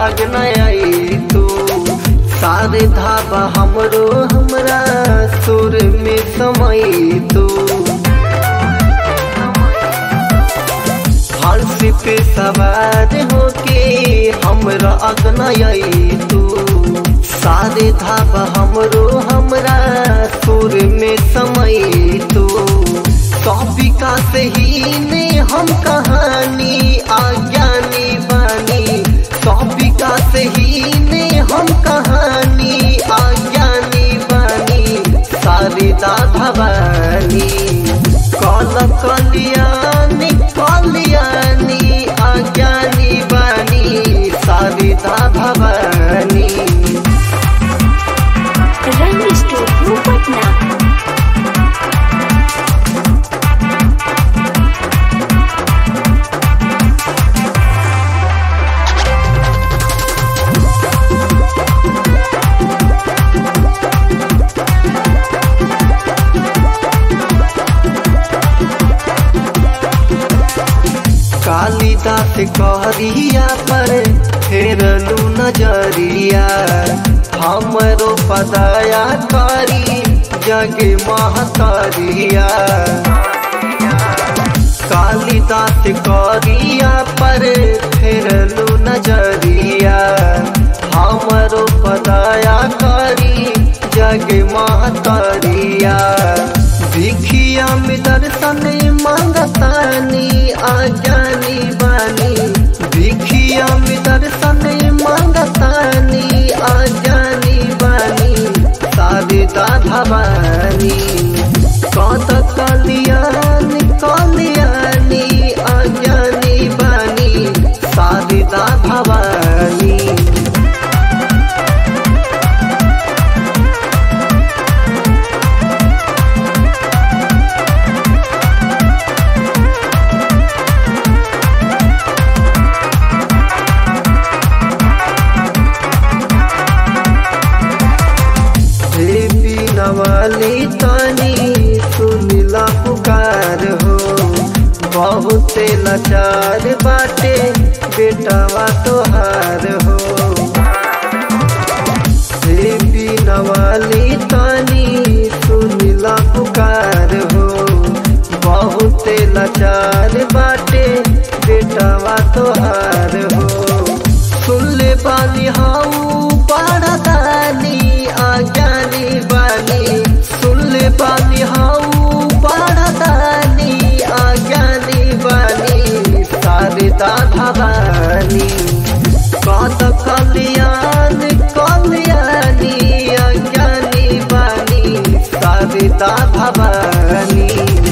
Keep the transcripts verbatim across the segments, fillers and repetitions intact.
अगनाई तू सारे धाबा हमरो हमरा सुर में समय तू हंसी पे सवार होके हमरा अगनाई तू सारे धाबा हमरो हमरा सुर में समय तू कॉपिका से ही ने हम कहानी आज्ञानी बानी कॉपिका से ही ने हम कहानी आज्ञानी बानी सारिदा भवानी कल कल्याणी कल्याणी आज्ञानी बानी सारिदा भवानी। रंग स्टूडियो पटना। कालिदास कहरिया पर फेरलू नजरिया हमरो पदाया करी जग महतरिया कालिदास कहरिया पर फेरलू नजरिया हमरो पदाया करी जग महतरिया भिखिया में दर्शन मांगतानी आज्ञानी बानी भिखिया में दर्शन मांगतानी आज्ञानी बानी सारिदा भवानी कत कल्याणी कल्याणी आज्ञानी बानी सारिदा भवानी। वाली तानी सुनिला पुकार हो बहुत लाचार बाटे बेटावा तोहार हो देवी नवाली तानी सुनिला पुकार हो बहुत लाचार बाटे बेटावा तोहार हो सुन ले बानी हाउ पारदानी आज्ञानी बानी सुन ले बानी हाउ पारदानी आज्ञानी बानी सारिदा भवानी कत कल्याण कल्याणी आज्ञानी बानी सारिदा भवानी।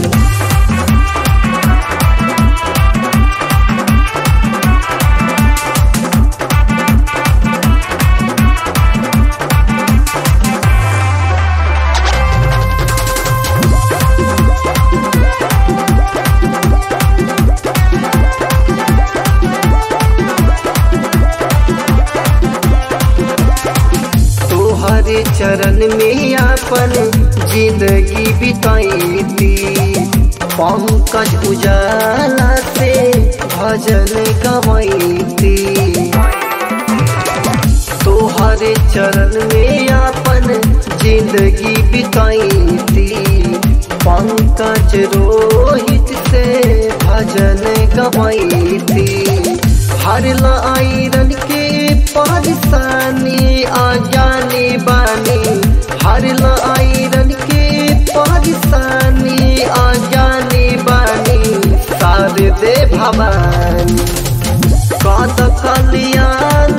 हरे चरण में अपन जिंदगी बिताईती पंकज उजाला से भजन गवाईती तोहरे चरण में अपन जिंदगी बिताईती पंकज रोहित से भजन गवाईती हर आयरन के परेशानी आज्ञानी बानी हर आयरन के परेशानी आज्ञानी बानी सारिदे भवानी कत कल्याण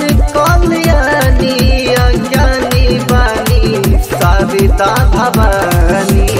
कल्याणी आज्ञानी बानी सारिदा भवानी।